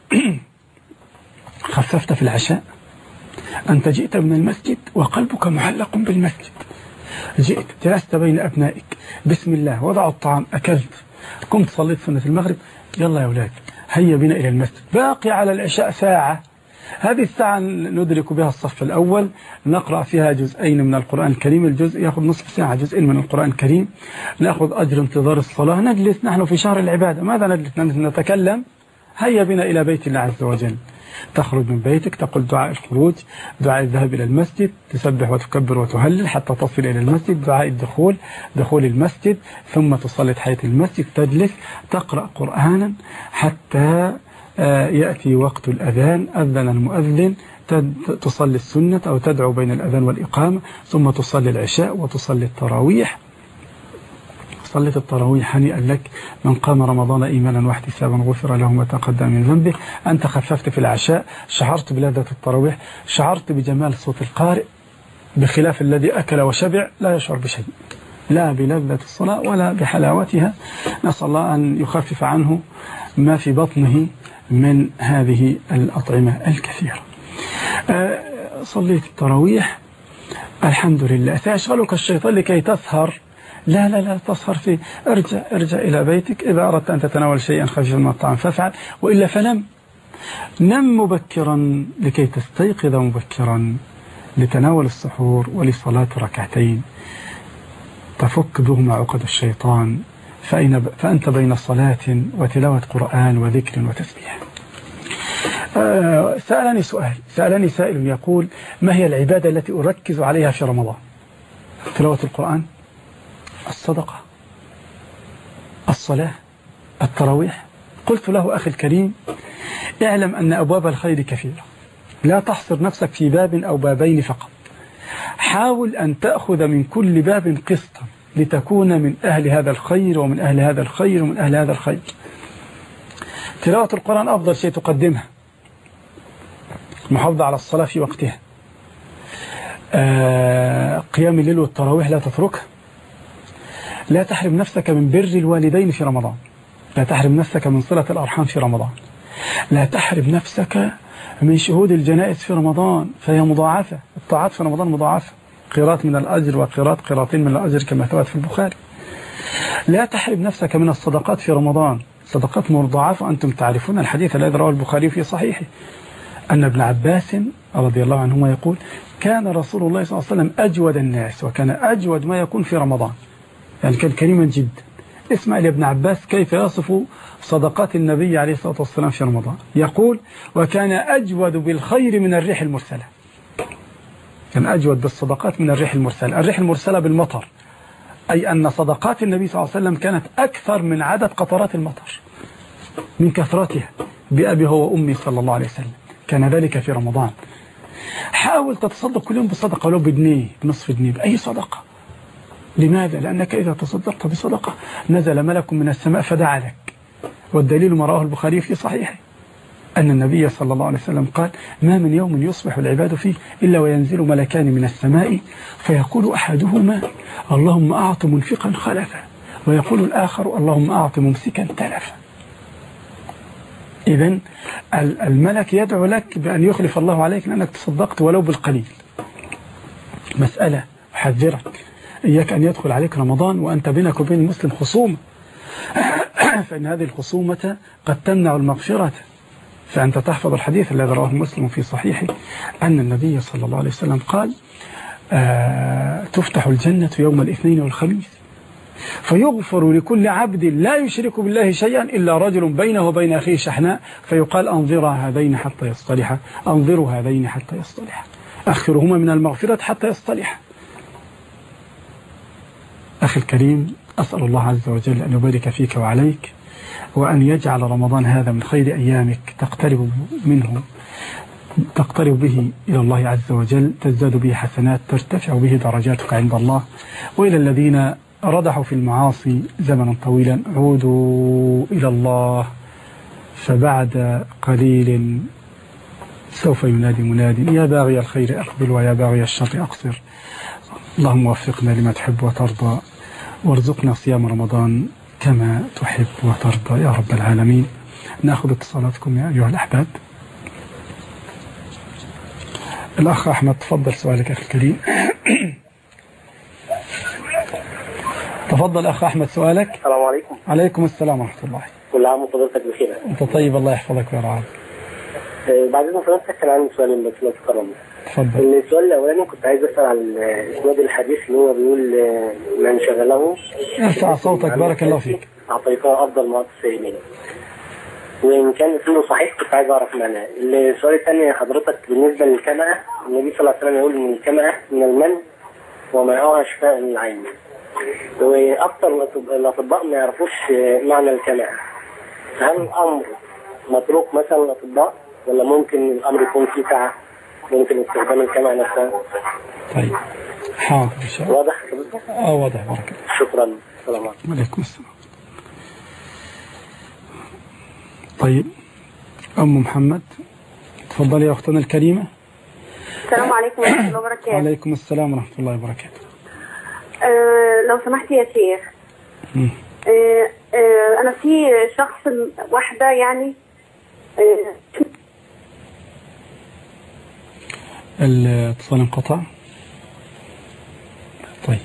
Speaker 1: خففت في العشاء، أنت جئت من المسجد وقلبك معلق بالمسجد، جئت جلست بين أبنائك، بسم الله، وضعوا الطعام، أكلت، قمت صليت سنة المغرب، يلا يا أولاد هيا بنا إلى المسجد، باقي على العشاء ساعة، هذه الساعة ندرك بها الصف الأول، نقرأ فيها جزئين من القرآن الكريم، الجزء يأخذ نصف ساعة، جزئين من القرآن الكريم، نأخذ أجر انتظار الصلاة، نجلس نحن في شهر العبادة، ماذا نجلس نتكلم؟ هيا بنا إلى بيت الله عز وجل. تخرج من بيتك، تقول دعاء الخروج، دعاء الذهاب إلى المسجد، تسبح وتكبر وتهلل حتى تصل إلى المسجد، دعاء الدخول، دخول المسجد، ثم تصلي تحية المسجد، تجلس تقرأ قرآنا حتى يأتي وقت الأذان، أذن المؤذن، تصلي السنة أو تدعو بين الأذان والإقامة، ثم تصلي العشاء وتصلي التراويح. صليت التراويح، هنيئا لك، من قام رمضان إيمانا واحتسابا غفر له ما تقدم من ذنبه. أنت خففت في العشاء، شعرت بلذة التراويح، شعرت بجمال صوت القارئ، بخلاف الذي أكل وشبع لا يشعر بشيء، لا بلذة الصلاة ولا بحلاوتها. نسأل الله أن يخفف عنه ما في بطنه من هذه الأطعمة الكثيرة. صليت التراويح، الحمد لله. سيشغلك الشيطان لكي تسهر، لا لا لا تسهر فيه، ارجع إلى بيتك، إذا أردت أن تتناول شيئا خفيفا من الطعام فافعل، وإلا فنم، نم مبكرا لكي تستيقظ مبكرا لتناول السحور ولصلاة ركعتين تفك بهما عقد الشيطان، فأنت بين صلاة وتلاوة قرآن وذكر وتسبيح. سألني سائل يقول: ما هي العبادة التي أركز عليها في رمضان؟ تلاوة القرآن، الصدقة، الصلاة، التراويح. قلت له: أخي الكريم، اعلم أن أبواب الخير كثيرة، لا تحصر نفسك في باب أو بابين فقط، حاول أن تأخذ من كل باب قسطا لتكون من أهل هذا الخير ومن أهل هذا الخير ومن أهل هذا الخير. تلاوة القرآن أفضل شيء تقدمها، محافظة على الصلاة في وقتها، قيام الليل والتراويح لا تتركها، لا تحرم نفسك من بر الوالدين في رمضان، لا تحرم نفسك من صلة الأرحام في رمضان، لا تحرم نفسك من شهود الجنائز في رمضان، فهي مضاعفة، الطاعات في رمضان مضاعفة، قيراط من الأجر قيراطين من الأجر كما ثبت في البخاري. لا تحرم نفسك من الصدقات في رمضان، صدقات مضاعفة. أنتم تعرفون الحديث الذي رواه البخاري في صحيحه أن ابن عباس رضي الله عنهما يقول: كان رسول الله صلى الله عليه وسلم أجود الناس، وكان أجود ما يكون في رمضان، يعني كان كريما جدا. اسمع لابن عباس كيف يصف صدقات النبي عليه الصلاة والسلام في رمضان، يقول: وكان أجود بالخير من الريح المرسلة، كان أجود بالصدقات من الريح المرسلة. الريح المرسلة بالمطر، أي أن صدقات النبي صلى الله عليه وسلم كانت أكثر من عدد قطرات المطر من كثرتها، بأبي هو وأمي صلى الله عليه وسلم، كان ذلك في رمضان. حاول تتصدق كل يوم بصدقة، ولو بجنيه، بنصف جنيه، بأي صدقة. لماذا؟ لأنك إذا تصدقت بصدقة نزل ملك من السماء فدعا لك. والدليل ما رواه البخاري في صحيحه أن النبي صلى الله عليه وسلم قال: ما من يوم يصبح العباد فيه إلا وينزل ملكان من السماء فيقول أحدهما: اللهم أعط منفقا خلفا، ويقول الآخر: اللهم أعط ممسكا تلفا. إذن الملك يدعو لك بأن يخلف الله عليك لأنك تصدقت ولو بالقليل. مسألة أحذرك، إياك أن يدخل عليك رمضان وأنت بينك وبين المسلم خصومة، فإن هذه الخصومة قد تمنع المغفرة. فأنت تحفظ الحديث الذي رواه مسلم في صحيحه أن النبي صلى الله عليه وسلم قال: تفتح الجنة يوم الاثنين والخميس فيغفر لكل عبد لا يشرك بالله شيئا إلا رجل بينه وبين أخيه شحناء، فيقال: أنظر هذين حتى يصطلحا، أنظروا هذين حتى يصطلحا، أخرهما من المغفرة حتى يصطلحا. أخي الكريم، أسأل الله عز وجل أن يبارك فيك وعليك، وأن يجعل رمضان هذا من خير أيامك تقترب به إلى الله عز وجل، تزداد به حسنات، ترتفع به درجاتك عند الله. وإلى الذين ردحوا في المعاصي زمنا طويلا: عودوا إلى الله، فبعد قليل سوف ينادي مناد يا باغي الخير أقبل ويا باغي الشر أقصر. اللهم وفقنا لما تحب وترضى وارزقنا صيام رمضان كما تحب وترضى يا رب العالمين. نأخذ اتصالاتكم يا أيها الأحباب. الأخ أحمد تفضل سؤالك أخي الكريم. تفضل أخ أحمد سؤالك.
Speaker 2: السلام عليكم.
Speaker 1: عليكم السلام ورحمة الله.
Speaker 2: كل عام وفضلتك بخير.
Speaker 1: أنت طيب الله يحفظك ويرعاك.
Speaker 2: بعد إذن فضلتك كان عندي سؤالين بس لو تكرمني.
Speaker 1: تفضل.
Speaker 2: السؤال الأولاني كنت عايز أسأل عن إسناد الحديث اللي هو بيقول من شغله.
Speaker 1: ارفع صوتك بارك الله فيك.
Speaker 2: أعطيته أفضل مواد السائلين. وإن كان اسمه صحيح كنت عايز أعرف معناه. السؤال الثاني حضرتك بالنسبة للكمأة، النبي صلى الله عليه وسلم يقول إن الكمأة من المن وماءها شفاء للعين. وأكثر الأطباء ما يعرفوش معنى الكمأة. هل الأمر متروك مثلا الأطباء ولا ممكن الأمر يكون فيه سعة ممكن استخدام الكمأة نفسها؟
Speaker 1: طيب حاضر إن شاء الله.
Speaker 2: واضح؟
Speaker 1: واضح بارك الله.
Speaker 2: شكرا. السلام عليكم.
Speaker 1: وعليكم السلام. طيب أم محمد تفضلي يا أختنا الكريمة.
Speaker 3: السلام عليكم ورحمة الله وبركاته.
Speaker 1: وعليكم السلام ورحمة الله وبركاته.
Speaker 3: لو سمحت يا شيخ، أنا في شخص واحدة يعني
Speaker 1: الاتصال انقطع. طيب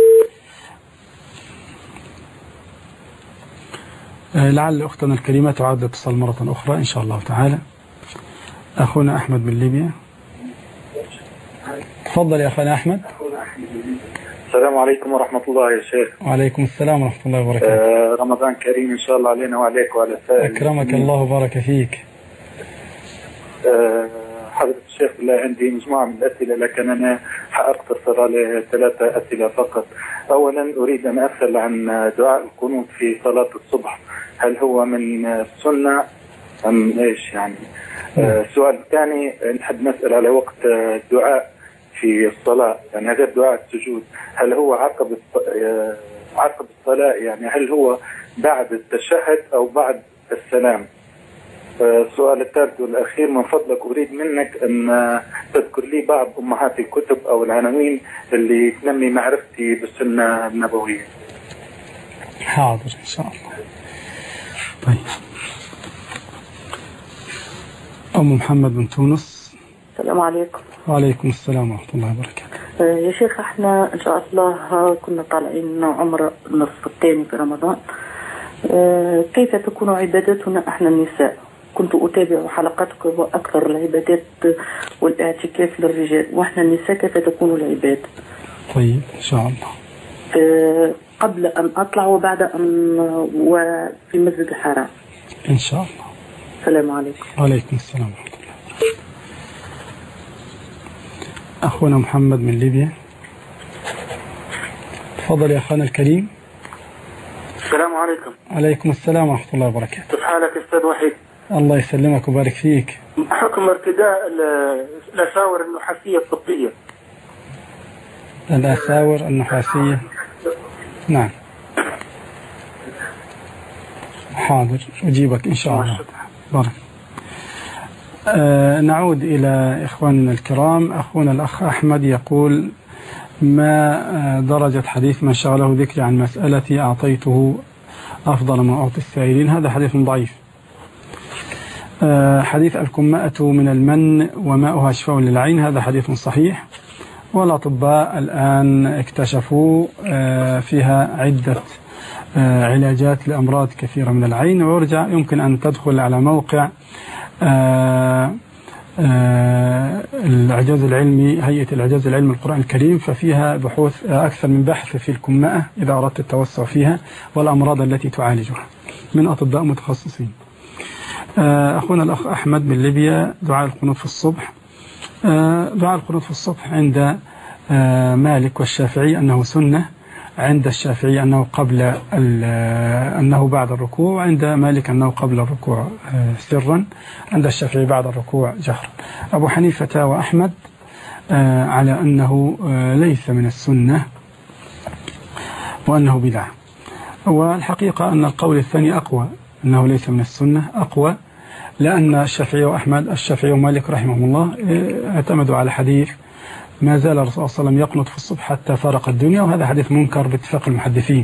Speaker 1: لعل أختنا الكريمة تعاد الاتصال مرة أخرى إن شاء الله تعالى. أخونا أحمد من ليبيا تفضل يا أخونا أحمد.
Speaker 4: السلام عليكم ورحمة الله يا شيخ.
Speaker 1: وعليكم السلام ورحمة الله وبركاته.
Speaker 4: رمضان كريم إن شاء الله علينا وعليك وعلى سائر.
Speaker 1: أكرمك الله وبارك فيك.
Speaker 4: حضرة الشيخ بالله عندي مجموعة من الأسئلة لكن أنا حأقتصر على 3 أسئلة فقط. أولا أريد أن أسأل عن دعاء القنوت في صلاة الصبح، هل هو من السنة أم إيش يعني؟ السؤال الثاني نحب نسأل على وقت الدعاء في الصلاة، يعني هذا دعاء السجود هل هو عقب الصلاة، يعني هل هو بعد التشهد أو بعد السلام؟ السؤال الثالث والأخير من فضلك أريد منك أن تذكر لي بعض أمهات الكتب أو العناوين اللي تنمي معرفتي بالسنة النبوية.
Speaker 1: حاضر إن شاء الله. طيب أم محمد من تونس.
Speaker 5: السلام عليكم.
Speaker 1: وعليكم السلام ورحمة الله وبركاته.
Speaker 5: يا شيخ احنا ان شاء الله كنا طالعين عمره النصف الثاني في رمضان. كيف تكون عبادتنا احنا النساء؟ كنت اتابع حلقاتكم واكثر العبادات والاعتكاف للرجال، واحنا النساء كيف تكون العبادة؟
Speaker 1: طيب ان شاء الله.
Speaker 5: قبل ان اطلع وبعد ان وفي مسجد الحرام
Speaker 1: ان شاء الله.
Speaker 5: السلام عليكم.
Speaker 1: وعليكم السلام ورحمة الله. أخونا محمد من ليبيا تفضل يا أخونا الكريم.
Speaker 2: السلام عليكم.
Speaker 1: عليكم السلام ورحمة الله وبركاته.
Speaker 2: كيف حالك أستاذ وحيد؟
Speaker 1: الله يسلمك وبارك فيك.
Speaker 2: حكم ارتداء الأساور النحاسية الطبية.
Speaker 1: الأساور النحاسية نعم حاضر أجيبك إن شاء الله. بارك. نعود إلى إخواننا الكرام. أخونا الأخ أحمد يقول ما درجة حديث من شغله ذكري عن مسألتي أعطيته أفضل ما أعطي السائلين؟ هذا حديث ضعيف. حديث الكمأة من المن وماؤها شفاء للعين هذا حديث صحيح، والأطباء الآن اكتشفوا فيها عدة علاجات لأمراض كثيرة من العين، ويرجع يمكن أن تدخل على موقع الإعجاز العلمي، هيئة الإعجاز العلمي القرآن الكريم، ففيها بحوث أكثر من بحث في الكمأة إذا أردت التوسع فيها والأمراض التي تعالجها من أطباء متخصصين. أخونا الأخ أحمد من ليبيا دعاء القنوت في الصبح. دعاء القنوت في الصبح عند مالك والشافعي أنه سنة، عند الشافعي أنه بعد الركوع، وعند مالك أنه قبل الركوع سرا، عند الشافعي بعد الركوع جهرا. أبو حنيفة وأحمد على أنه ليس من السنة وأنه بدعة، والحقيقة أن القول الثاني أقوى، أنه ليس من السنة أقوى، لأن الشافعي ومالك رحمهم الله اعتمدوا على حديث ما زال الرسول صلى الله عليه وسلم يقنط في الصبح حتى فارق الدنيا، وهذا حديث منكر باتفاق المحدثين.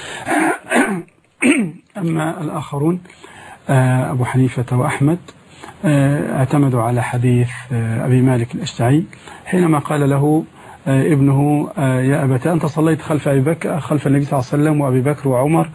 Speaker 1: أما الآخرون أبو حنيفة وأحمد اعتمدوا على حديث أبي مالك الأشجعي حينما قال له ابنه يا أبتاه أنت صليت خلف النبي صلى الله عليه وسلم وأبي بكر وعمر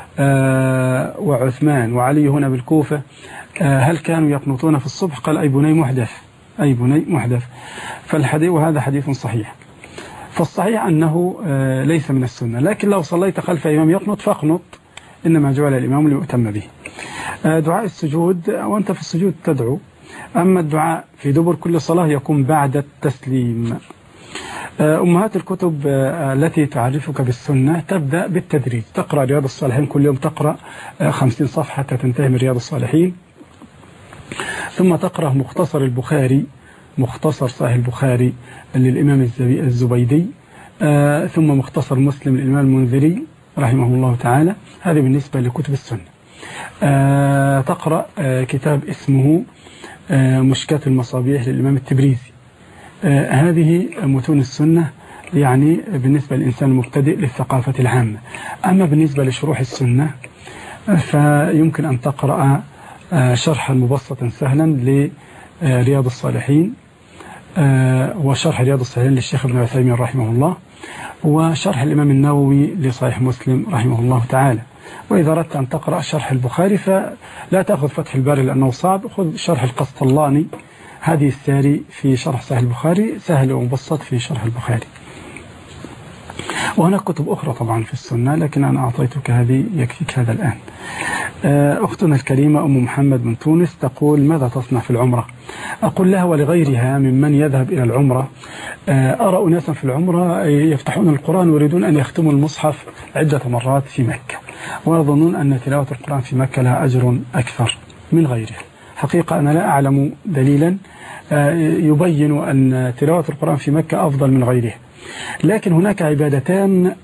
Speaker 1: وعثمان وعلي هنا بالكوفة، هل كانوا يقنطون في الصبح؟ قال أي بني محدث. فالحديث وهذا حديث صحيح. فالصحيح أنه ليس من السنة، لكن لو صليت خلف إمام يقنط فاقنط، إنما جعل الإمام ليؤتم به. دعاء السجود وأنت في السجود تدعو، أما الدعاء في دبر كل صلاة يكون بعد التسليم. أمهات الكتب التي تعرفك بالسنة تبدأ بالتدريج، تقرأ رياض الصالحين كل يوم، تقرأ 50 صفحة حتى تنتهي من رياض الصالحين، ثم تقرأ مختصر صحيح البخاري للإمام الزبيدي، ثم مختصر مسلم للإمام المنذري رحمه الله تعالى. هذه بالنسبة لكتب السنة. تقرأ كتاب اسمه مشكاة المصابيح للإمام التبريزي. هذه متون السنة يعني بالنسبة للإنسان المبتدئ للثقافة العامة. أما بالنسبة لشروح السنة فيمكن أن تقرأ شرحا مبسطا سهلا لرياض الصالحين، وشرح رياض الصالحين للشيخ ابن عثيمين رحمه الله، وشرح الإمام النووي لصحيح مسلم رحمه الله تعالى. وإذا أردت أن تقرأ شرح البخاري فلا تأخذ فتح الباري لأنه صعب، خذ شرح القسطلاني، هذه الساري في شرح صحيح البخاري سهل ومبسط في شرح البخاري. وهناك كتب أخرى طبعا في السنة، لكن أنا أعطيتك هذه يكفيك هذا الآن. أختنا الكريمة أم محمد من تونس تقول ماذا تصنع في العمرة؟ أقول لها ولغيرها ممن يذهب إلى العمرة، أرى أناسا في العمرة يفتحون القرآن ويريدون أن يختموا المصحف عدة مرات في مكة، ويظنون أن تلاوة القرآن في مكة لها أجر أكثر من غيرها. حقيقة أنا لا أعلم دليلا يبين أن تلاوة القرآن في مكة أفضل من غيرها، لكن هناك عبادتان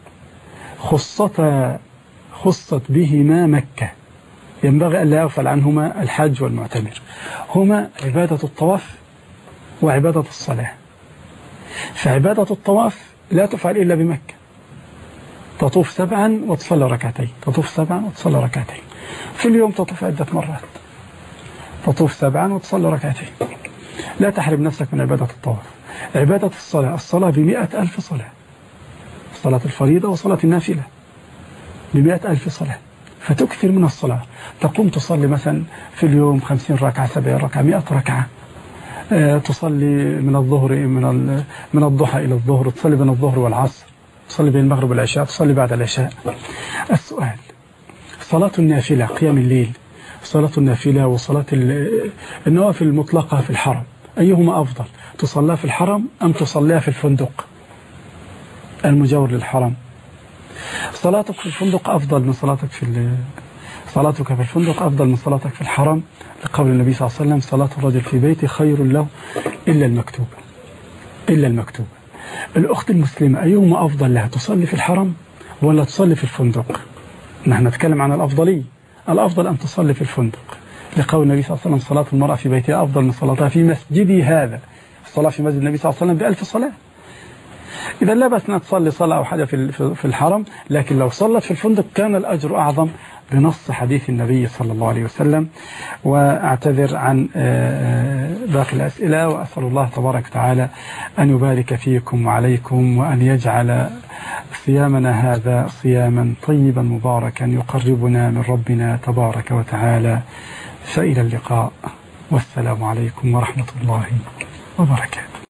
Speaker 1: خصت بهما مكة ينبغي أن لا يغفل عنهما الحج والمعتمر، هما عبادة الطواف وعبادة الصلاة. فعبادة الطواف لا تفعل إلا بمكة، تطوف 7 وتصلي ركعتين، تطوف 7 وتصلي ركعتين في اليوم، تطوف عدة مرات، تطوف 7 وتصلي ركعتين، لا تحرم نفسك من عبادة الطواف. عبادة الصلاة 100,000 صلاة، صلاة الفريضة وصلاة النافلة 100,000 صلاة، فتكثر من الصلاة، تقوم تصلي مثلا في اليوم 50 ركعة 70 ركعة 100 ركعة، تصلي من الظهر من الضحى إلى الظهر، تصلي بين الظهر والعصر، تصلي بين المغرب والعشاء، تصلي بعد العشاء. السؤال، صلاة النافلة قيام الليل، صلاة النافلة وصلاة النوافل المطلقة في الحرم، أيهما أفضل؟ تصلى في الحرم أم تصليها في الفندق المجاور للحرم؟ صلاتك في الفندق أفضل من صلاتك صلاتك في الفندق أفضل من صلاتك في الحرم، لقول النبي صلى الله عليه وسلم صلاة الرجل في بيته خير له إلا المكتوب. الأخت المسلمة أيهما أفضل لها، تصلي في الحرم ولا تصلي في الفندق؟ نحن نتكلم عن الأفضلية، الأفضل أن تصلي في الفندق، لقول النبي صلى الله عليه وسلم صلاة المرأة في بيتها أفضل من صلاتها في مسجدي هذا. الصلاة في مسجد النبي صلى الله عليه وسلم ب1000 صلاة. إذا لا بأس أن تصلي صلاة أو حاجة في الحرم، لكن لو صلت في الفندق كان الأجر أعظم بنص حديث النبي صلى الله عليه وسلم. وأعتذر عن باقي الأسئلة، وأسأل الله تبارك وتعالى أن يبارك فيكم وعليكم، وأن يجعل صيامنا هذا صياما طيبا مباركا يقربنا من ربنا تبارك وتعالى. فإلى اللقاء، والسلام عليكم ورحمة الله وبركاته.